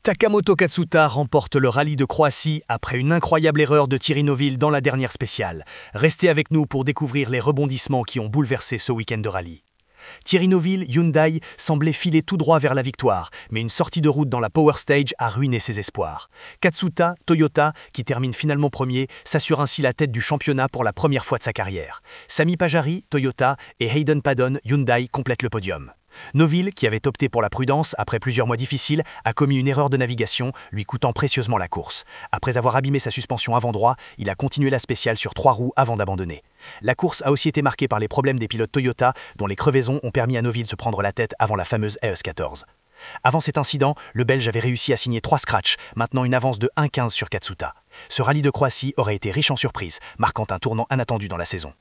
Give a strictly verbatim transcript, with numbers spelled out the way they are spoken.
Takamoto Katsuta remporte le rallye de Croatie après une incroyable erreur de Thierry Neuville dans la dernière spéciale. Restez avec nous pour découvrir les rebondissements qui ont bouleversé ce week-end de rallye. Thierry Neuville, Hyundai, semblait filer tout droit vers la victoire, mais une sortie de route dans la Power Stage a ruiné ses espoirs. Katsuta, Toyota, qui termine finalement premier, s'assure ainsi la tête du championnat pour la première fois de sa carrière. Sami Pajari, Toyota, et Hayden Paddon, Hyundai, complètent le podium. Neuville, qui avait opté pour la prudence après plusieurs mois difficiles, a commis une erreur de navigation, lui coûtant précieusement la course. Après avoir abîmé sa suspension avant droit, il a continué la spéciale sur trois roues avant d'abandonner. La course a aussi été marquée par les problèmes des pilotes Toyota, dont les crevaisons ont permis à Neuville de se prendre la tête avant la fameuse A E S quatorze. Avant cet incident, le Belge avait réussi à signer trois scratchs, maintenant une avance de un quinze sur Katsuta. Ce rallye de Croatie aurait été riche en surprises, marquant un tournant inattendu dans la saison.